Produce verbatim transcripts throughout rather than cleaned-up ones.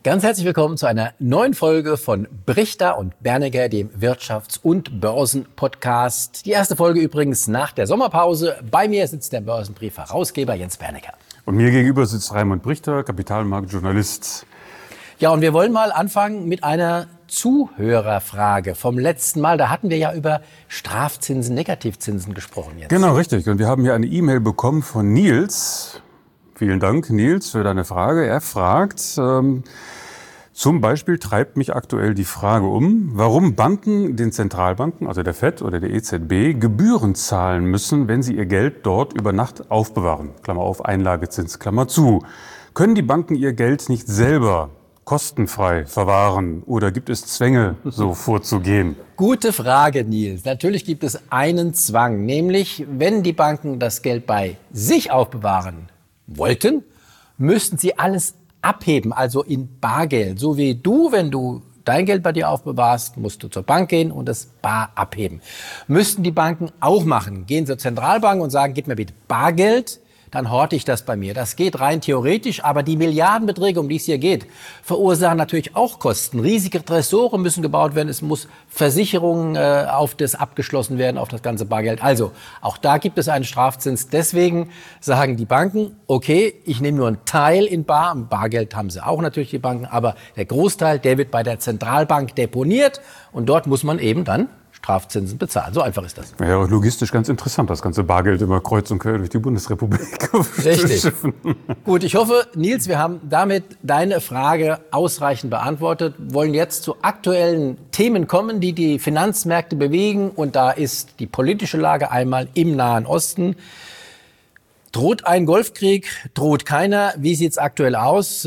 Ganz herzlich willkommen zu einer neuen Folge von Brichter und Bernecker, dem Wirtschafts- und Börsen-Podcast. Die erste Folge übrigens nach der Sommerpause. Bei mir sitzt der Börsenbrief-Herausgeber Jens Bernecker. Und mir gegenüber sitzt Raimund Brichter, Kapitalmarktjournalist. Ja, und wir wollen mal anfangen mit einer Zuhörerfrage vom letzten Mal. Da hatten wir ja über Strafzinsen, Negativzinsen gesprochen jetzt. Genau, richtig. Und wir haben hier eine E-Mail bekommen von Nils. Vielen Dank, Nils, für deine Frage. Er fragt, ähm, zum Beispiel treibt mich aktuell die Frage um, warum Banken den Zentralbanken, also der Fed oder der E Z B, Gebühren zahlen müssen, wenn sie ihr Geld dort über Nacht aufbewahren. Klammer auf, Einlagezins, Klammer zu. Können die Banken ihr Geld nicht selber kostenfrei verwahren oder gibt es Zwänge, so vorzugehen? Gute Frage, Nils. Natürlich gibt es einen Zwang, nämlich wenn die Banken das Geld bei sich aufbewahren wollten, müssten sie alles abheben, also in Bargeld. So wie du, wenn du dein Geld bei dir aufbewahrst, musst du zur Bank gehen und das bar abheben. Müssten die Banken auch machen. Gehen zur Zentralbank und sagen, gib mir bitte Bargeld, dann horte ich das bei mir. Das geht rein theoretisch, aber die Milliardenbeträge, um die es hier geht, verursachen natürlich auch Kosten. Riesige Tresore müssen gebaut werden, es muss Versicherungen äh, auf das abgeschlossen werden, auf das ganze Bargeld. Also, auch da gibt es einen Strafzins. Deswegen sagen die Banken, okay, ich nehme nur einen Teil in Bar, Bargeld haben sie auch natürlich die Banken, aber der Großteil, der wird bei der Zentralbank deponiert und dort muss man eben dann Strafzinsen bezahlen. So einfach ist das. Ja, logistisch ganz interessant, das ganze Bargeld immer kreuz und quer durch die Bundesrepublik. Richtig. Gut, ich hoffe, Nils, wir haben damit deine Frage ausreichend beantwortet. Wollen jetzt zu aktuellen Themen kommen, die die Finanzmärkte bewegen. Und da ist die politische Lage einmal im Nahen Osten. Droht ein Golfkrieg? Droht keiner? Wie sieht es aktuell aus?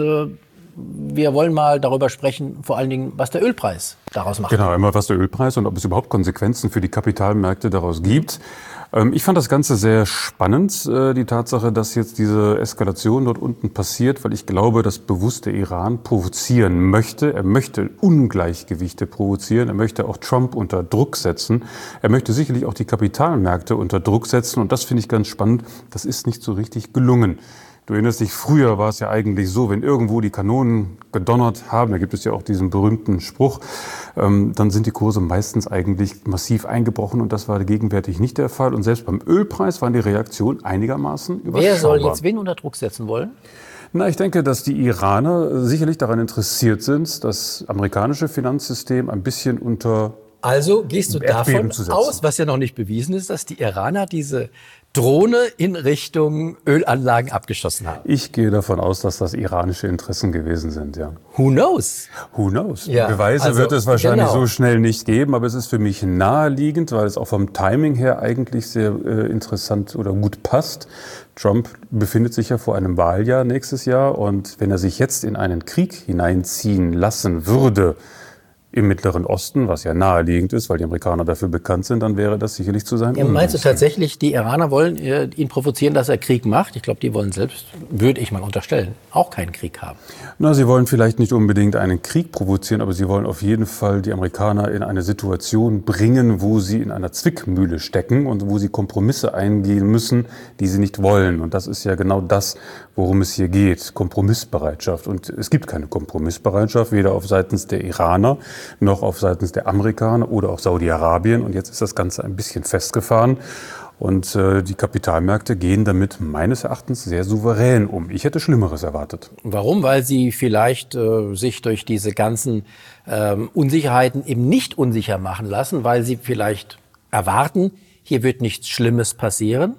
Wir wollen mal darüber sprechen, vor allen Dingen, was der Ölpreis daraus macht. Genau, einmal was der Ölpreis und ob es überhaupt Konsequenzen für die Kapitalmärkte daraus gibt. Ich fand das Ganze sehr spannend, die Tatsache, dass jetzt diese Eskalation dort unten passiert, weil ich glaube, dass bewusst der Iran provozieren möchte. Er möchte Ungleichgewichte provozieren. Er möchte auch Trump unter Druck setzen. Er möchte sicherlich auch die Kapitalmärkte unter Druck setzen. Und das finde ich ganz spannend. Das ist nicht so richtig gelungen. Du erinnerst dich, früher war es ja eigentlich so, wenn irgendwo die Kanonen gedonnert haben, da gibt es ja auch diesen berühmten Spruch, ähm, dann sind die Kurse meistens eigentlich massiv eingebrochen und das war gegenwärtig nicht der Fall. Und selbst beim Ölpreis waren die Reaktionen einigermaßen überschaubar. Wer soll jetzt wen unter Druck setzen wollen? Na, ich denke, dass die Iraner sicherlich daran interessiert sind, das amerikanische Finanzsystem ein bisschen unter Also gehst du davon aus, was ja noch nicht bewiesen ist, dass die Iraner diese Drohne in Richtung Ölanlagen abgeschossen haben? Ich gehe davon aus, dass das iranische Interessen gewesen sind, ja. Who knows? Who knows? Ja, Beweise also, wird es wahrscheinlich genau. so schnell nicht geben, aber es ist für mich naheliegend, weil es auch vom Timing her eigentlich sehr äh, interessant oder gut passt. Trump befindet sich ja vor einem Wahljahr nächstes Jahr und wenn er sich jetzt in einen Krieg hineinziehen lassen würde, im Mittleren Osten, was ja naheliegend ist, weil die Amerikaner dafür bekannt sind, dann wäre das sicherlich zu sein. Ja, meinst du tatsächlich, die Iraner wollen äh, ihn provozieren, dass er Krieg macht? Ich glaube, die wollen selbst, würde ich mal unterstellen, auch keinen Krieg haben. Na, sie wollen vielleicht nicht unbedingt einen Krieg provozieren, aber sie wollen auf jeden Fall die Amerikaner in eine Situation bringen, wo sie in einer Zwickmühle stecken und wo sie Kompromisse eingehen müssen, die sie nicht wollen. Und das ist ja genau das, worum es hier geht. Kompromissbereitschaft. Und es gibt keine Kompromissbereitschaft, weder auf seitens der Iraner, noch auf seitens der Amerikaner oder auch Saudi-Arabien. Und jetzt ist das Ganze ein bisschen festgefahren. Und äh, die Kapitalmärkte gehen damit meines Erachtens sehr souverän um. Ich hätte Schlimmeres erwartet. Warum? Weil sie vielleicht äh, sich durch diese ganzen ähm, Unsicherheiten eben nicht unsicher machen lassen, weil sie vielleicht erwarten, hier wird nichts Schlimmes passieren.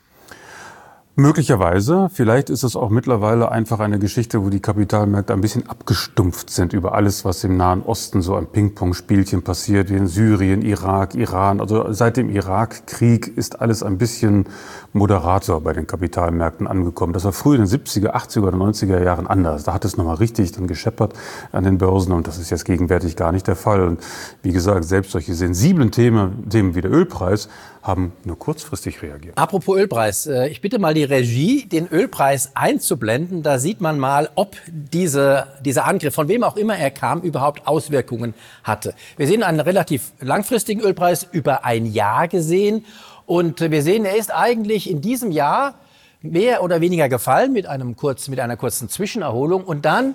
Möglicherweise. Vielleicht ist es auch mittlerweile einfach eine Geschichte, wo die Kapitalmärkte ein bisschen abgestumpft sind über alles, was im Nahen Osten so ein Ping-Pong-Spielchen passiert, wie in Syrien, Irak, Iran. Also seit dem Irakkrieg ist alles ein bisschen moderater bei den Kapitalmärkten angekommen. Das war früher in den siebziger, achtziger oder neunziger Jahren anders. Da hat es nochmal richtig dann gescheppert an den Börsen und das ist jetzt gegenwärtig gar nicht der Fall. Und wie gesagt, selbst solche sensiblen Themen, Themen wie der Ölpreis haben nur kurzfristig reagiert. Apropos Ölpreis, ich bitte mal die Regie, den Ölpreis einzublenden. Da sieht man mal, ob diese, dieser Angriff, von wem auch immer er kam, überhaupt Auswirkungen hatte. Wir sehen einen relativ langfristigen Ölpreis, über ein Jahr gesehen. Und wir sehen, er ist eigentlich in diesem Jahr mehr oder weniger gefallen mit einem kurz, mit einer kurzen Zwischenerholung. Und dann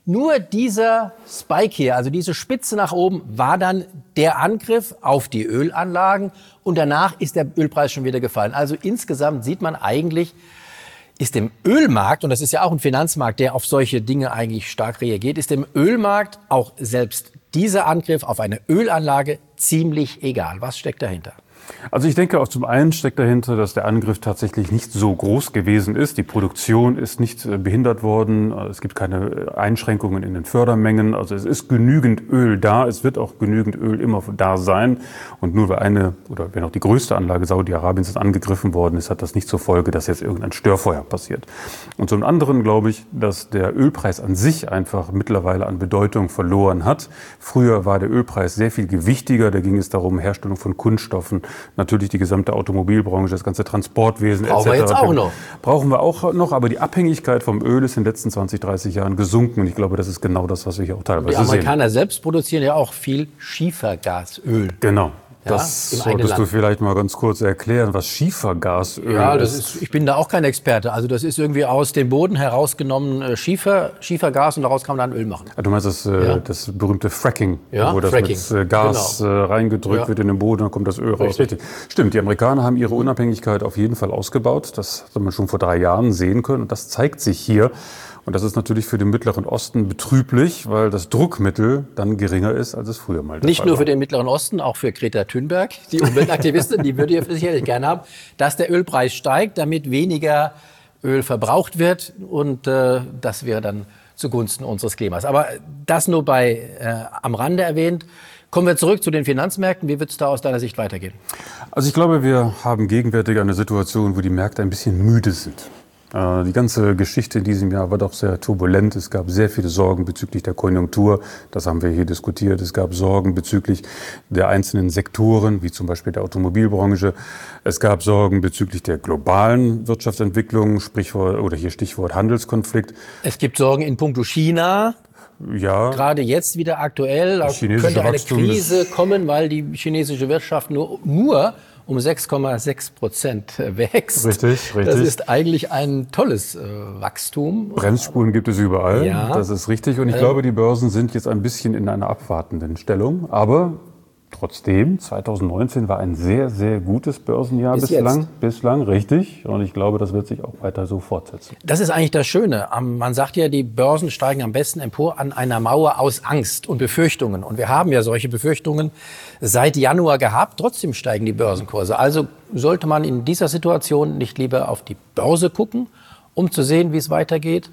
nur dieser Spike hier, also diese Spitze nach oben, war dann der Angriff auf die Ölanlagen und danach ist der Ölpreis schon wieder gefallen. Also insgesamt sieht man eigentlich, ist dem Ölmarkt, und das ist ja auch ein Finanzmarkt, der auf solche Dinge eigentlich stark reagiert, ist dem Ölmarkt auch selbst dieser Angriff auf eine Ölanlage ziemlich egal. Was steckt dahinter? Also ich denke auch zum einen steckt dahinter, dass der Angriff tatsächlich nicht so groß gewesen ist. Die Produktion ist nicht behindert worden. Es gibt keine Einschränkungen in den Fördermengen. Also es ist genügend Öl da. Es wird auch genügend Öl immer da sein. Und nur weil eine oder wenn auch die größte Anlage Saudi-Arabiens angegriffen worden ist, hat das nicht zur Folge, dass jetzt irgendein Störfeuer passiert. Und zum anderen glaube ich, dass der Ölpreis an sich einfach mittlerweile an Bedeutung verloren hat. Früher war der Ölpreis sehr viel gewichtiger. Da ging es darum, Herstellung von Kunststoffen, natürlich die gesamte Automobilbranche, das ganze Transportwesen Brauchen et cetera. wir jetzt auch noch. Brauchen wir auch noch, aber die Abhängigkeit vom Öl ist in den letzten zwanzig, dreißig Jahren gesunken. Und ich glaube, das ist genau das, was wir hier auch teilweise sehen. Die Amerikaner selbst produzieren ja auch viel Schiefergasöl. Genau. Ja, das solltest du vielleicht mal ganz kurz erklären, was Schiefergasöl ja, das ist. ist. Ich bin da auch kein Experte. Also das ist irgendwie aus dem Boden herausgenommen Schiefer, Schiefergas und daraus kann man dann Öl machen. Du meinst das, ja. das berühmte Fracking, ja, wo das Fracking. mit Gas genau. reingedrückt ja. wird in den Boden, dann kommt das Öl raus. Richtig. Stimmt, die Amerikaner haben ihre Unabhängigkeit auf jeden Fall ausgebaut. Das hat man schon vor drei Jahren sehen können und das zeigt sich hier. Und das ist natürlich für den Mittleren Osten betrüblich, weil das Druckmittel dann geringer ist, als es früher mal der Nicht Fall nur war. für den Mittleren Osten, auch für Greta Thunberg, die Umweltaktivistin, die würde ja sicherlich gerne haben, dass der Ölpreis steigt, damit weniger Öl verbraucht wird. Und äh, das wäre dann zugunsten unseres Klimas. Aber das nur bei äh, am Rande erwähnt. Kommen wir zurück zu den Finanzmärkten. Wie wird es da aus deiner Sicht weitergehen? Also ich glaube, wir haben gegenwärtig eine Situation, wo die Märkte ein bisschen müde sind. Die ganze Geschichte in diesem Jahr war doch sehr turbulent. Es gab sehr viele Sorgen bezüglich der Konjunktur. Das haben wir hier diskutiert. Es gab Sorgen bezüglich der einzelnen Sektoren, wie zum Beispiel der Automobilbranche. Es gab Sorgen bezüglich der globalen Wirtschaftsentwicklung, Sprichwort oder hier Stichwort Handelskonflikt. Es gibt Sorgen in puncto China. Ja. Gerade jetzt wieder aktuell. Da könnte eine Krise kommen, weil die chinesische Wirtschaft nur, nur um sechs Komma sechs Prozent wächst. Richtig, richtig. Das ist eigentlich ein tolles äh, Wachstum. Bremsspuren gibt es überall, ja. Das ist richtig. Und ich ähm. glaube, die Börsen sind jetzt ein bisschen in einer abwartenden Stellung. Aber trotzdem, zwanzig neunzehn war ein sehr, sehr gutes Börsenjahr Bis bislang. Jetzt. Bislang, richtig. Und ich glaube, das wird sich auch weiter so fortsetzen. Das ist eigentlich das Schöne. Man sagt ja, die Börsen steigen am besten empor an einer Mauer aus Angst und Befürchtungen. Und wir haben ja solche Befürchtungen seit Januar gehabt. Trotzdem steigen die Börsenkurse. Also sollte man in dieser Situation nicht lieber auf die Börse gucken, um zu sehen, wie es weitergeht,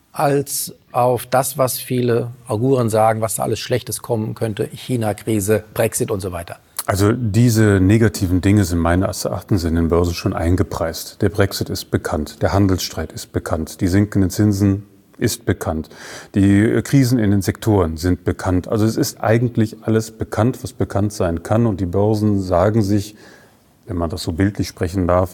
als auf das, was viele Auguren sagen, was da alles Schlechtes kommen könnte, China-Krise, Brexit und so weiter. Also diese negativen Dinge sind meines Erachtens in den Börsen schon eingepreist. Der Brexit ist bekannt, der Handelsstreit ist bekannt, die sinkenden Zinsen ist bekannt, die Krisen in den Sektoren sind bekannt. Also es ist eigentlich alles bekannt, was bekannt sein kann. Und die Börsen sagen sich, wenn man das so bildlich sprechen darf,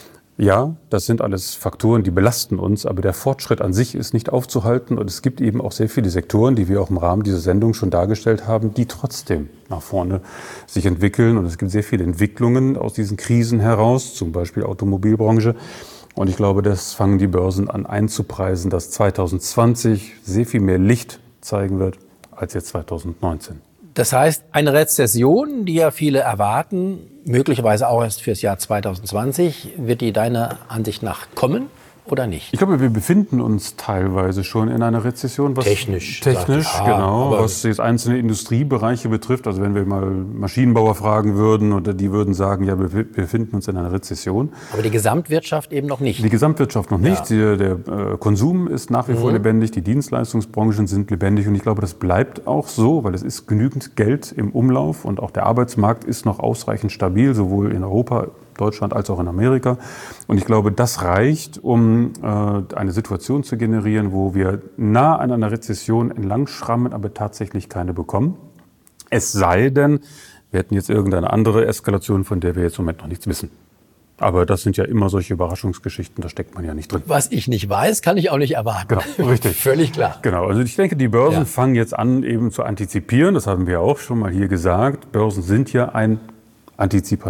ja, das sind alles Faktoren, die belasten uns, aber der Fortschritt an sich ist nicht aufzuhalten. Und es gibt eben auch sehr viele Sektoren, die wir auch im Rahmen dieser Sendung schon dargestellt haben, die trotzdem nach vorne sich entwickeln. Und es gibt sehr viele Entwicklungen aus diesen Krisen heraus, zum Beispiel Automobilbranche. Und ich glaube, das fangen die Börsen an einzupreisen, dass zwanzig zwanzig sehr viel mehr Licht zeigen wird als jetzt zwanzig neunzehn. Das heißt, eine Rezession, die ja viele erwarten, möglicherweise auch erst fürs Jahr zwanzig zwanzig, wird die deiner Ansicht nach kommen oder nicht? Ich glaube, wir befinden uns teilweise schon in einer Rezession. Was technisch. Technisch, sagt, ja, genau. Was jetzt einzelne Industriebereiche betrifft. Also wenn wir mal Maschinenbauer fragen würden, oder die würden sagen, ja, wir befinden uns in einer Rezession. Aber die Gesamtwirtschaft eben noch nicht. Die Gesamtwirtschaft noch nicht. Ja. Der, der äh, Konsum ist nach wie mhm. vor lebendig. Die Dienstleistungsbranchen sind lebendig. Und ich glaube, das bleibt auch so, weil es ist genügend Geld im Umlauf. Und auch der Arbeitsmarkt ist noch ausreichend stabil, sowohl in Europa, Deutschland als auch in Amerika. Und ich glaube, das reicht, um äh, eine Situation zu generieren, wo wir nah an einer Rezession entlang schrammen, aber tatsächlich keine bekommen. Es sei denn, wir hätten jetzt irgendeine andere Eskalation, von der wir jetzt im Moment noch nichts wissen. Aber das sind ja immer solche Überraschungsgeschichten, da steckt man ja nicht drin. Was ich nicht weiß, kann ich auch nicht erwarten. Genau, richtig. Völlig klar. Genau, also ich denke, die Börsen Ja. fangen jetzt an, eben zu antizipieren. Das haben wir auch schon mal hier gesagt. Börsen sind ja ein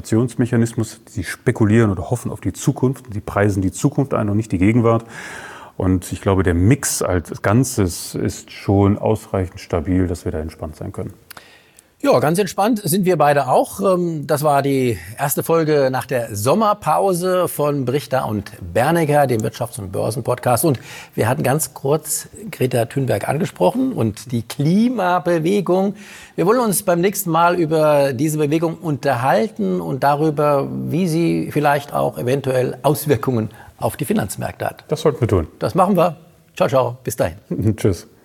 Antizipationsmechanismus. Sie spekulieren oder hoffen auf die Zukunft. Sie preisen die Zukunft ein und nicht die Gegenwart. Und ich glaube, der Mix als Ganzes ist schon ausreichend stabil, dass wir da entspannt sein können. Ja, ganz entspannt sind wir beide auch. Das war die erste Folge nach der Sommerpause von Brichter und Bernecker, dem Wirtschafts- und Börsenpodcast. Und wir hatten ganz kurz Greta Thunberg angesprochen und die Klimabewegung. Wir wollen uns beim nächsten Mal über diese Bewegung unterhalten und darüber, wie sie vielleicht auch eventuell Auswirkungen auf die Finanzmärkte hat. Das sollten wir tun. Das machen wir. Ciao, ciao. Bis dahin. Tschüss.